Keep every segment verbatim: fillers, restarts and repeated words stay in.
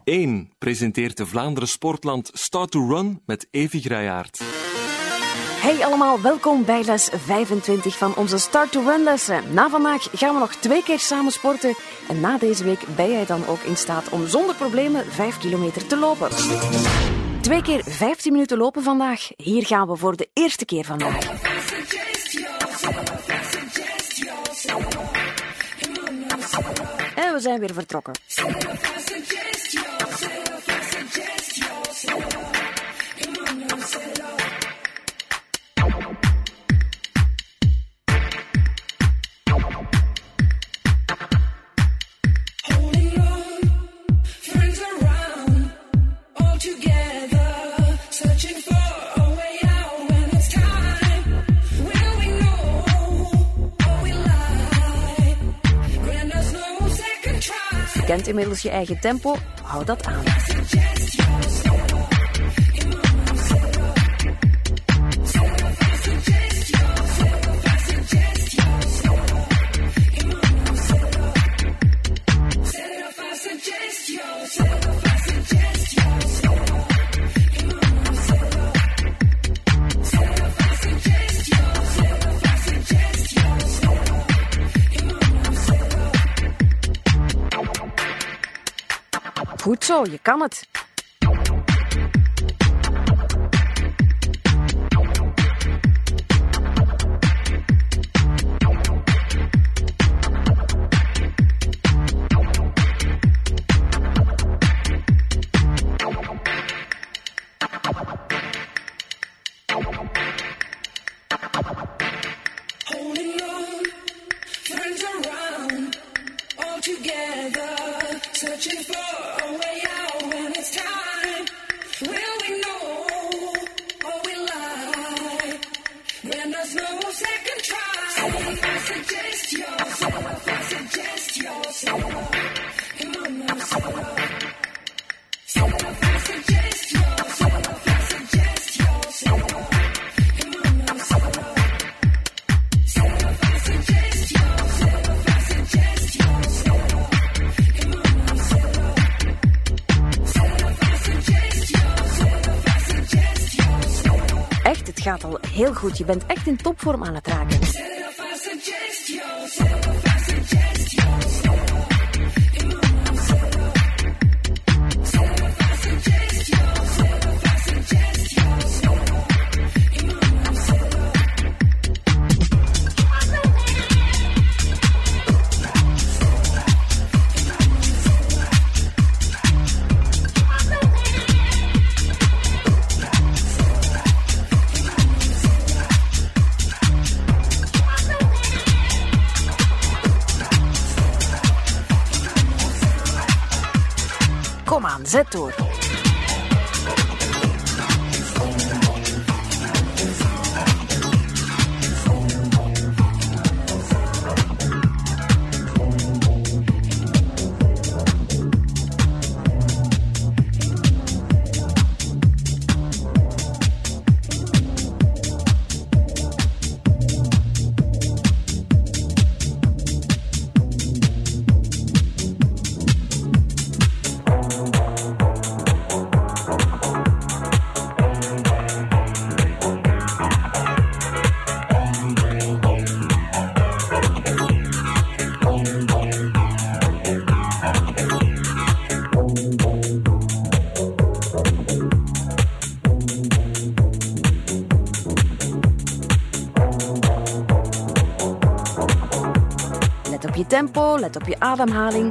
één presenteert de Vlaanderen Sportland Start to Run met Evi Grayaert. Hey allemaal, welkom bij les vijfentwintig van onze Start to Run lessen. Na vandaag gaan we nog twee keer samen sporten en na deze week ben jij dan ook in staat om zonder problemen vijf kilometer te lopen. Twee keer vijftien minuten lopen vandaag. Hier gaan we voor de eerste keer vandaag. En we zijn weer vertrokken. Je kent inmiddels je eigen tempo, hou dat aan. Goed zo, je kan het. Echt, het gaat al heel goed. Je bent echt in topvorm aan het raken. Kom aan, zet door. Let op je tempo, let op je ademhaling.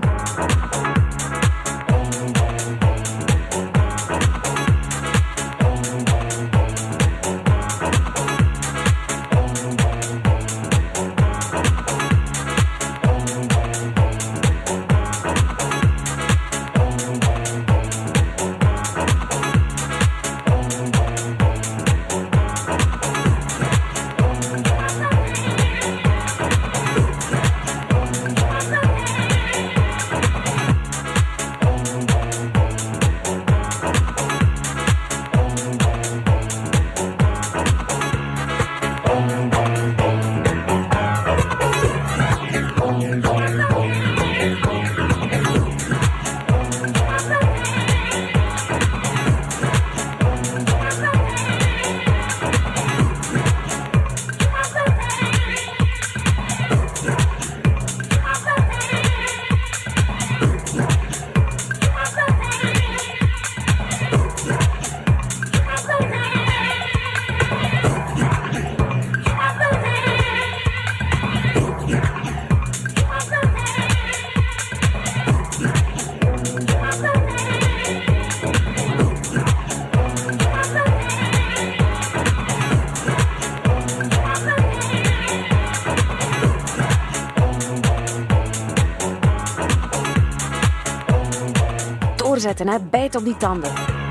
opletten, hè. Bijt op die tanden.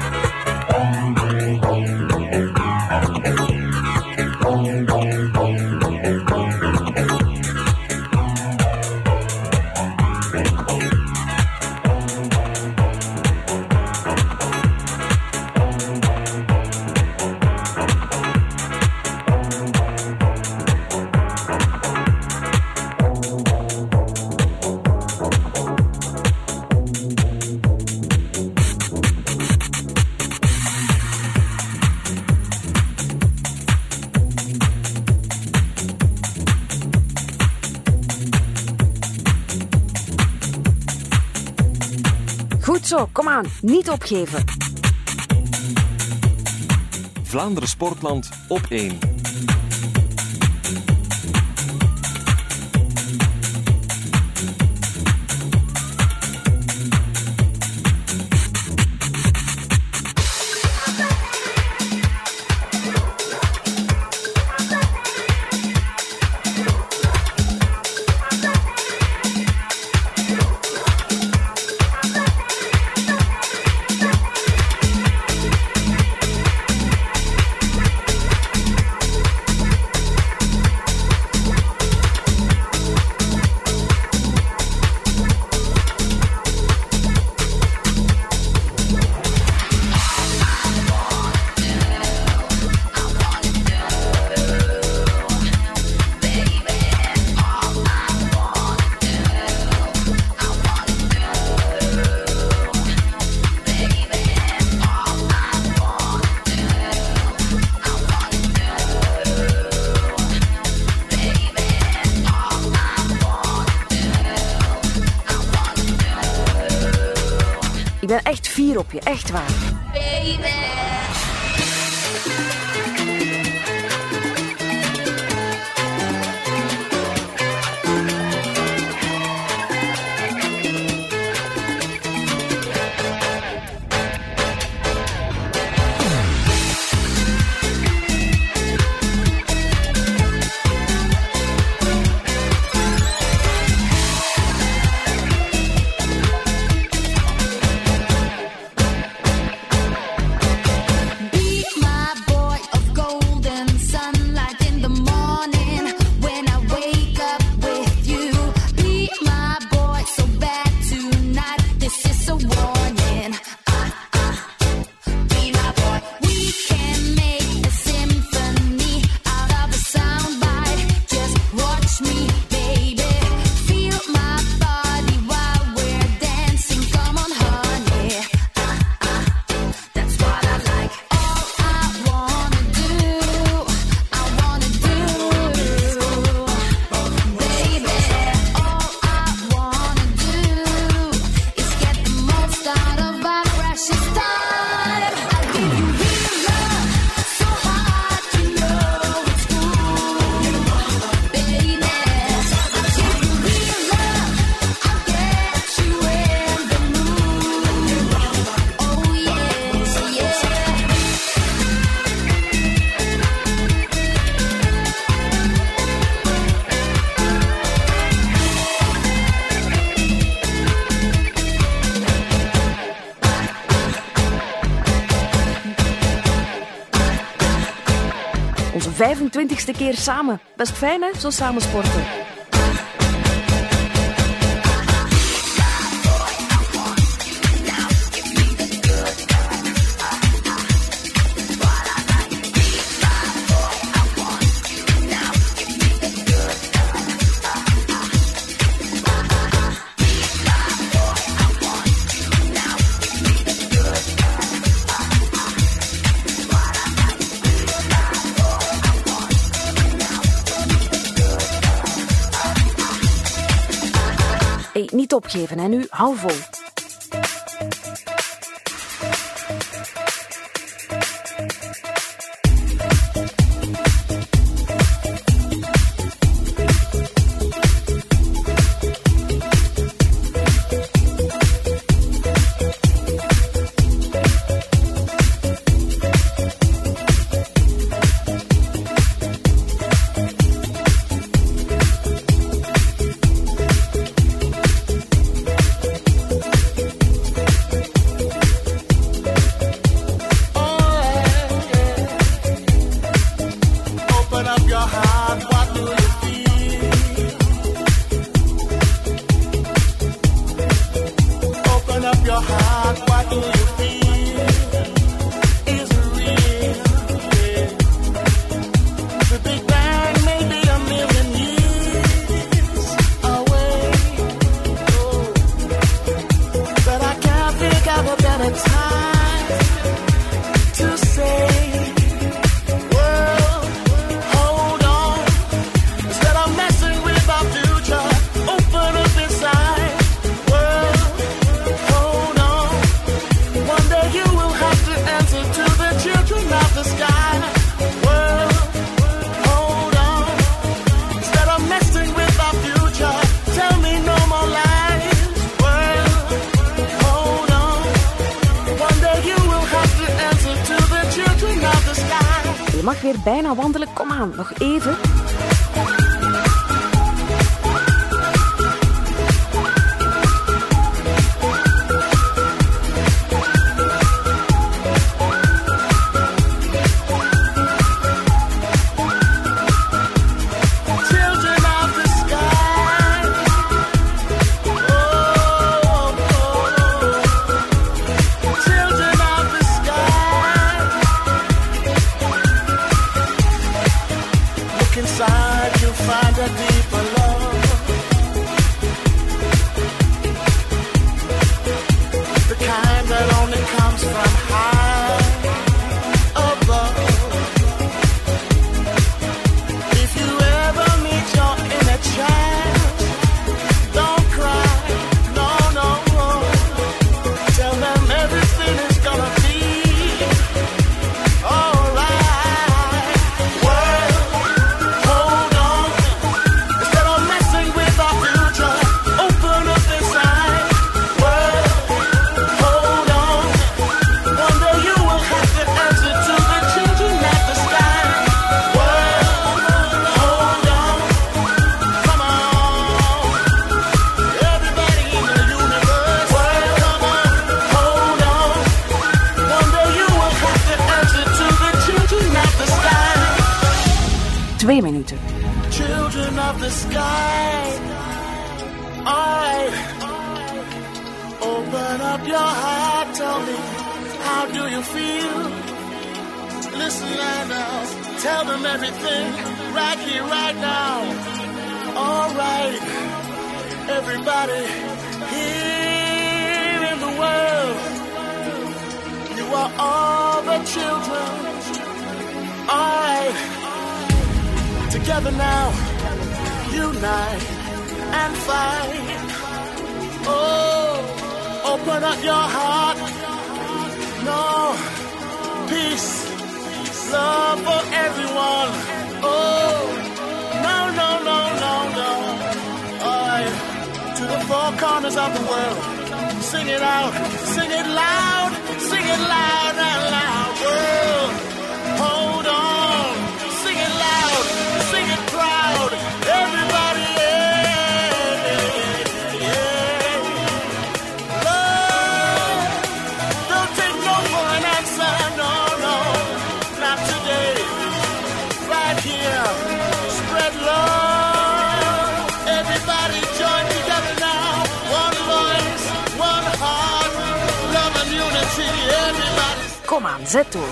Goed zo, kom aan, niet opgeven. Vlaanderen Sportland op één. Ik ben echt fier op je, echt waar. Baby. Onze vijfentwintigste keer samen. Best fijn, hè, zo samen sporten. Hey, niet opgeven, hè, nu. Hou vol. the time to say, world, hold on. Instead of messing with our future, open up inside. World, hold on. One day you will have to answer to the children of the sky. World, hold on. Instead of messing with our future, tell me no more lies. World, hold on. One day you will have to answer to the children of the sky. Je mag weer bijna wandelen. Kom aan, nog even. Children of the sky. Oh, oh, oh. Children of the sky. Look inside, you'll find a deeper love. The kind that only comes from high above. If you ever meet your inner child, don't cry, no, no. Tell them everything is gonna be alright. World, hold on. Instead of messing with our future, open up inside. World, hold on. One day you will have to answer to the children of the sky. World, hold on. Come on. Everybody in the universe. World, come on. Hold on. One day you will have to answer to the children of the sky. Twee minuten. Children of the sky. Alright. Open up your heart. Tell me, how do you feel? Listen now. Tell them everything. Right here, right now. Alright. Everybody here in the world. You are all the children. Alright. Together now, unite and fight. Oh, open up your heart. No, peace, love for everyone. Oh, no, no, no, no, no. Alright, to the four corners of the world. Sing it out, sing it loud, sing it loud and loud. World, hold on. Sing it loud, sing it proud. Everybody, yeah, yeah. Love, don't take no for an answer, no, no, not today. Right here, spread love. Everybody join together now. One voice, one heart, love and unity. Everybody. Kom aan, zet door.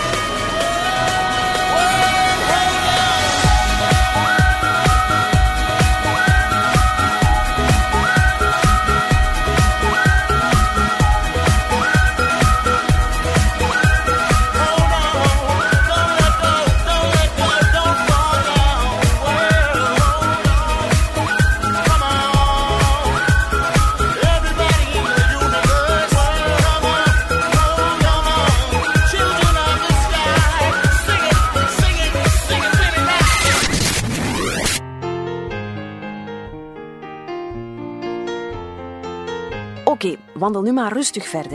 Oké, okay, wandel nu maar rustig verder.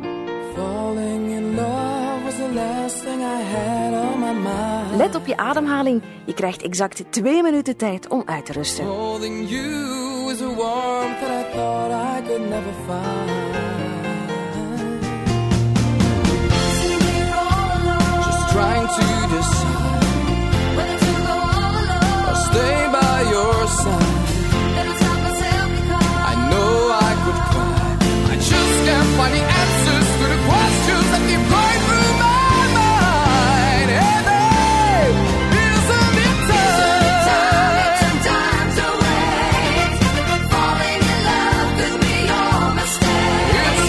Let op je ademhaling. Je krijgt exact twee minuten tijd om uit te rusten. Trying to decide whether to go all alone or stay by your side. I know I could cry. I just can't find the answers to the questions that keep going through my mind. Hey, babe, isn't it time? Isn't it time to wait? Falling in love could be your mistake. It's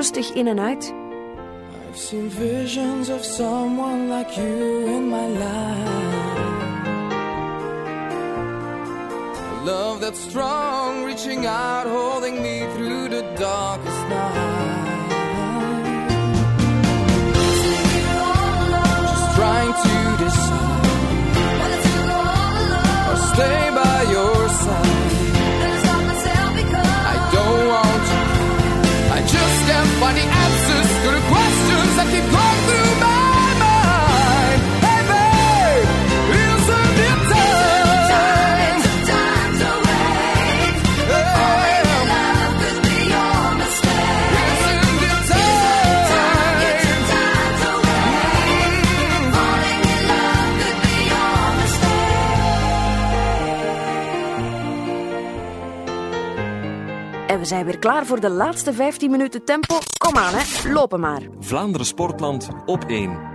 rustig in en uit. I've seen visions of someone like you in my life. Love that's strong, reaching out, holding me through the darkest night. Just trying to decide or stay by your side. I don't want to cry. I just can't find the answers to the questions that keep going through my mind. Hey babe, isn't it time? Time to wait. Falling in love could be your mistake. Isn't it time? It's a time to wait. Falling in love could be your mistake. En we zijn weer klaar voor de laatste vijftien minuten tempo. Kom aan, hè. Lopen maar. Vlaanderen Sportland op één.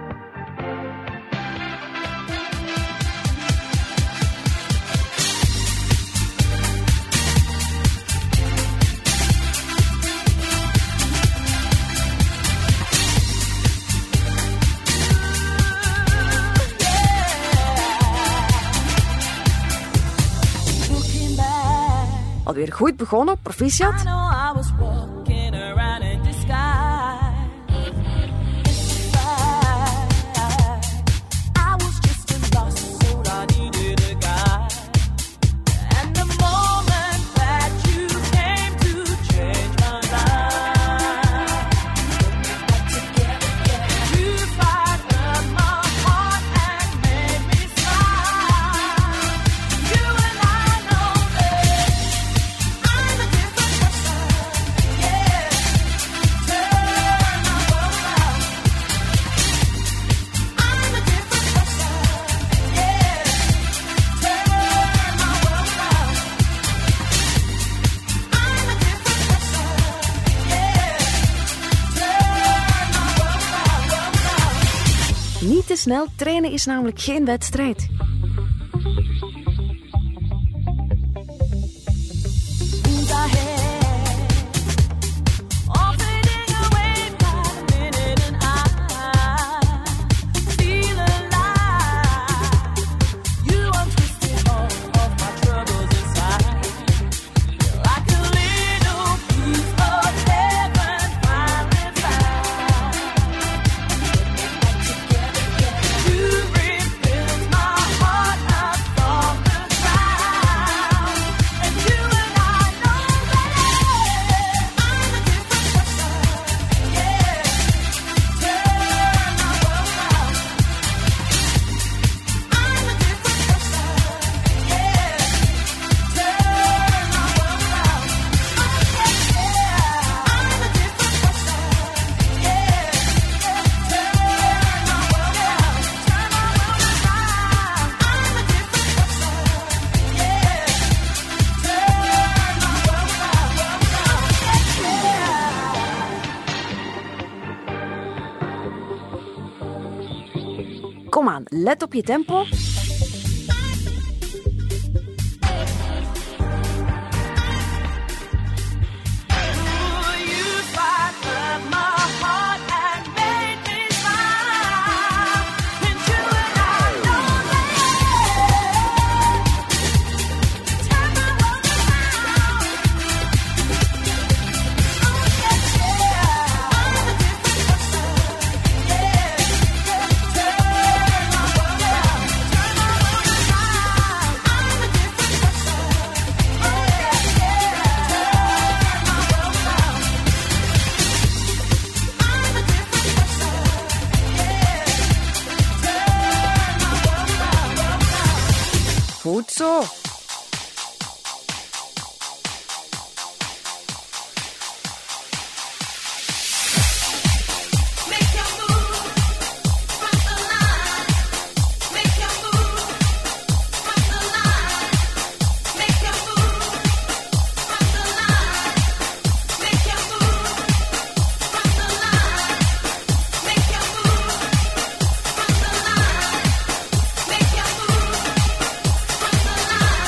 Looking back, Alweer goed begonnen, proficiat. I know I was walking around in disguise. It's right. I was just a lost soul, I needed a guide. And the moment that you came to change my life, you fired my heart and made me smile. You and I know that I'm a different person, yeah. Turn my world around. I'm a different person, yeah. Turn my world around. I'm a different person, yeah. Turn my world around, world around. Niet te snel, trainen is namelijk geen wedstrijd. Who's ahead? All fading away by the minute, and I feel alive. You untwisted all of my troubles inside. Like a little piece of heaven finally found. You rebuilt my heart up from the ground. And you and I know that I'm a different person, yeah. Turn my world around. I'm a different person, yeah. Turn my world around. Oh yeah, yeah. I'm a different person, yeah. Turn my world around. Turn my world around. I'm a different person, yeah. Turn my world around, world around, yeah. Kom aan, let op je tempo. You fired my heart and made me smile. And you and I know that. Turn my world around. Oh yeah, yeah. I'm a different person, yeah. Turn my world around. Turn my world around. I'm a different person, oh yeah, yeah. Turn my world around. I'm a different person, yeah. Turn my world around, world around. Goed zo. Make your move from the line. Make your move from the line. Make your move from the line. Make your move from the line. Make your move from the line. Make your move from the line.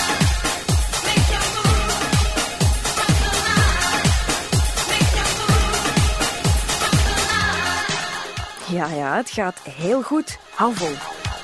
Ja, ja, het gaat heel goed. Hou vol.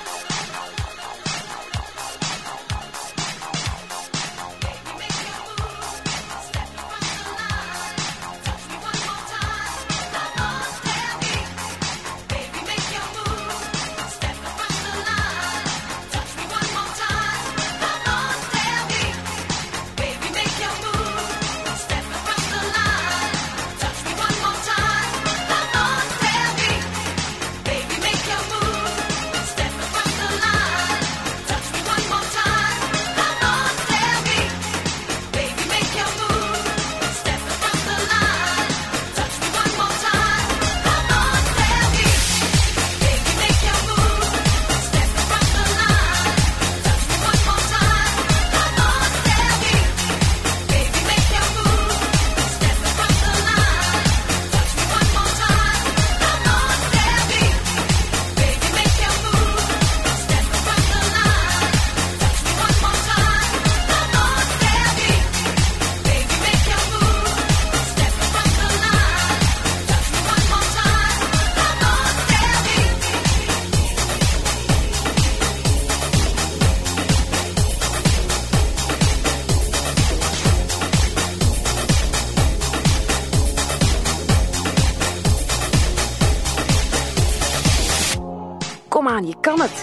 Kom aan, je kan het.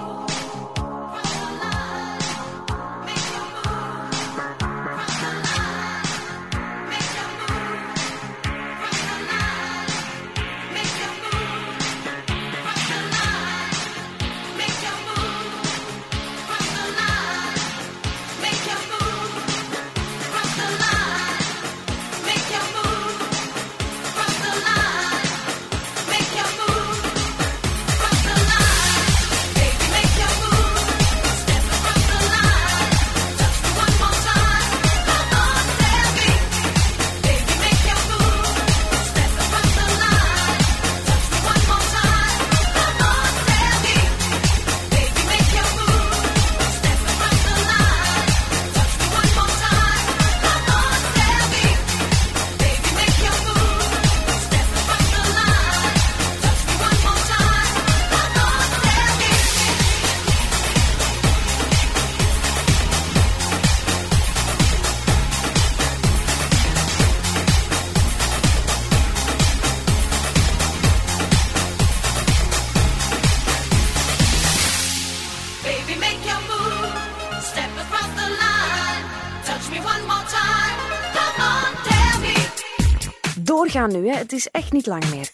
Doorgaan nu, hè. Het is echt niet lang meer.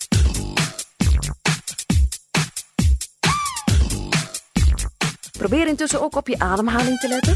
Probeer intussen ook op je ademhaling te letten.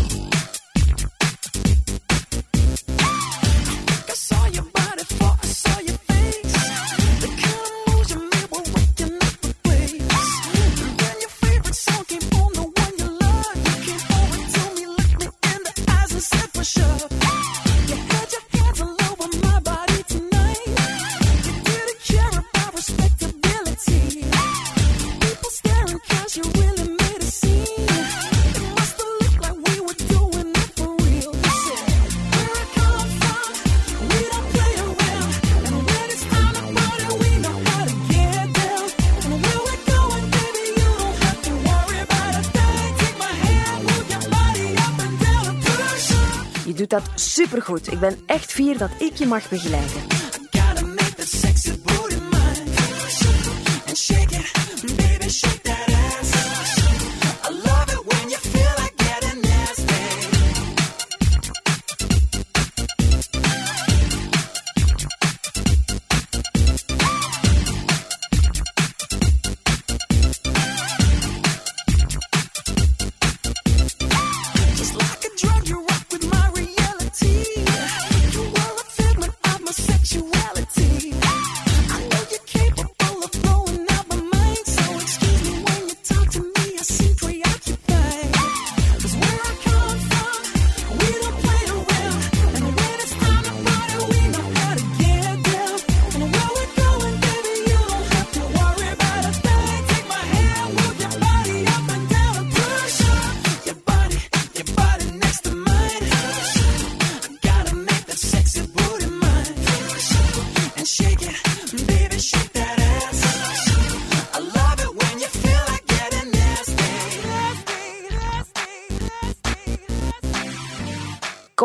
Je doet dat supergoed. Ik ben echt fier dat ik je mag begeleiden. Sexual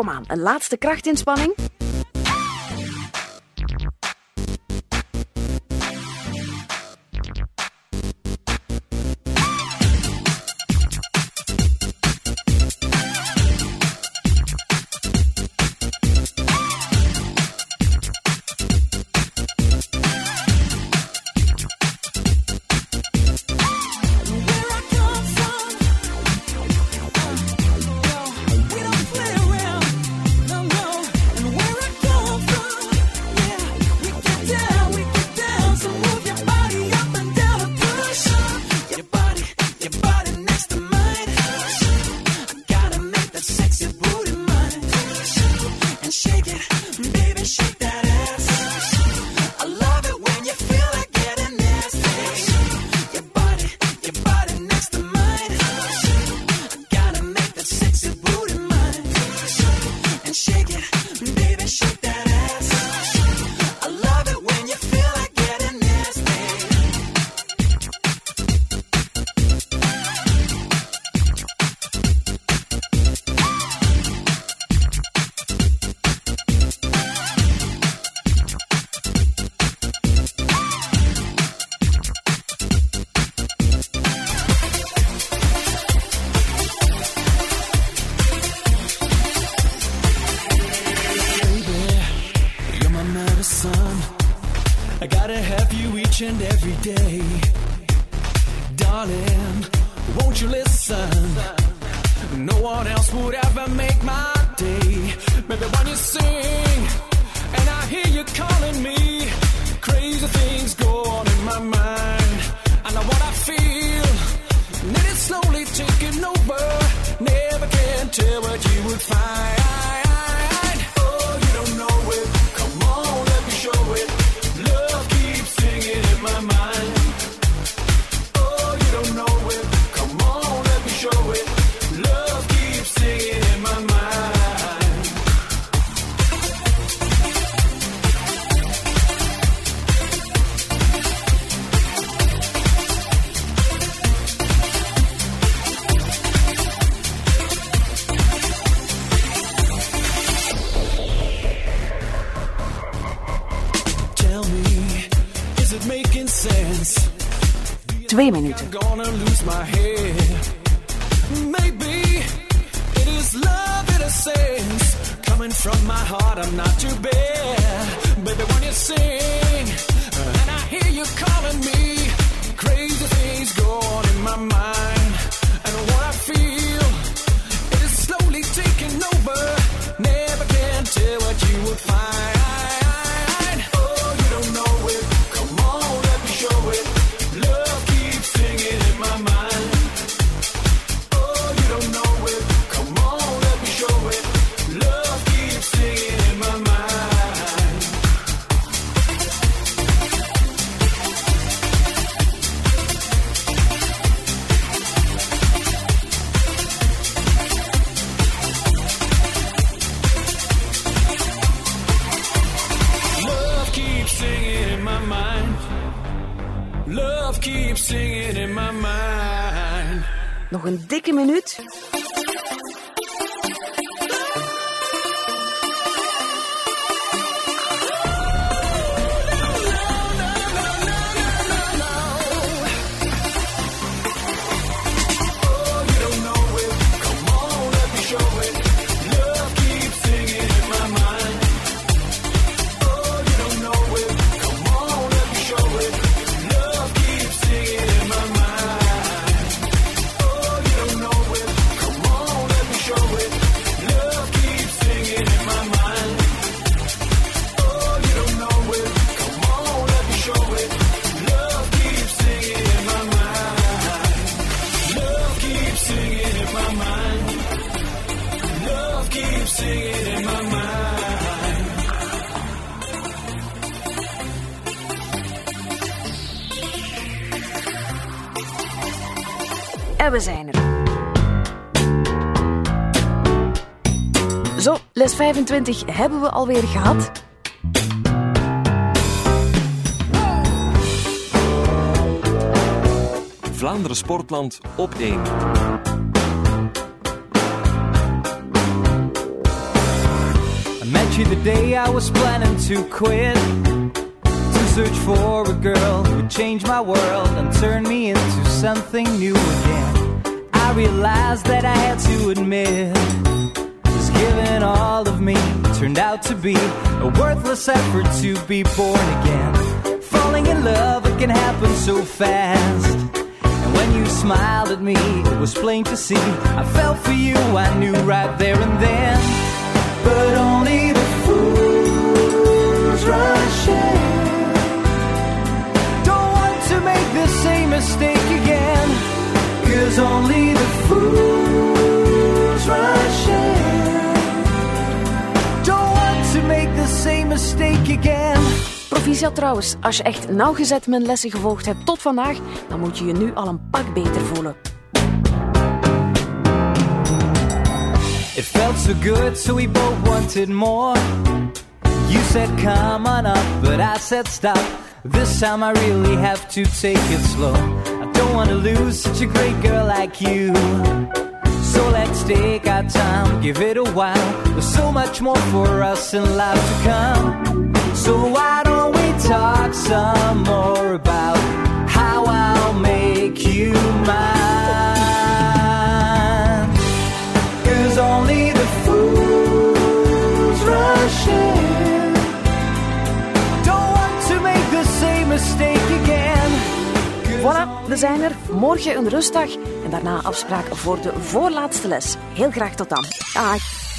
Kom aan, een laatste krachtinspanning. And every day, darling, won't you listen? No one else would ever make my day. Maybe when you sing and I hear you calling me, crazy things go on in my mind. I know what I feel, and it is slowly taking over. Never can tell what you would find. Oh, you don't know it. Come on, let me show it. Love keeps singing in my mind. Oh, you don't know it. Come on, let me show it. Love keeps singing in my mind. Tell me, is it making sense? Twee minuten. I'm gonna lose my head. Maybe it is love in a sense. Coming from my heart, I'm not too bad. Baby, when you sing and I hear you calling me, crazy things go on in my mind. And what I feel, it is slowly taking over. Never can tell what you would find. Oh, you don't know it. Come on, let me show it. Love keeps singing in my mind. Oh, you don't know it. Come on, let me show it. Love keeps singing in my mind. Love keeps singing in my mind. Love keeps singing in my mind. Nog een dikke minuut. Oh, you don't know it. Come on, let me show it. Love keeps singing in my mind. Oh, you don't know it. Come on, let me show it. Love keeps singing in my mind. Oh, you don't know it. Come on, let me show it. Love keeps singing in my mind. Oh, you don't know it. Come on, let me show it. Love keeps singing in my mind. Love keeps singing in my mind. Love keeps singing in my mind. En we zijn er. Zo, les vijfentwintig hebben we alweer gehad. Vlaanderen Sportland op één. told you the day I was planning to quit, to search for a girl who would change my world and turn me into something new again. I realized that I had to admit, just giving all of me turned out to be a worthless effort to be born again. Falling in love, it can happen so fast. And when you smiled at me, it was plain to see I fell for you, I knew right there and then. But only the fools rush in. Don't want to make the same mistake again, 'cause only the fools rush in. Don't want to make the same mistake again. Proficiat trouwens, als je echt nauwgezet mijn lessen gevolgd hebt tot vandaag, dan moet je je nu al een pak beter voelen. It felt so good, so we both wanted more. You said come on up, but I said stop. This time I really have to take it slow. I don't want to lose such a great girl like you. So let's take our time, give it a while. There's so much more for us in life to come. So why don't we talk some more about how I'll make you mine? 'Cause only the fools rush in. Don't want to make the same mistake again. Voilà, we zijn er. Morgen een rustdag en daarna afspraak voor de voorlaatste les. Heel graag tot dan. Dag.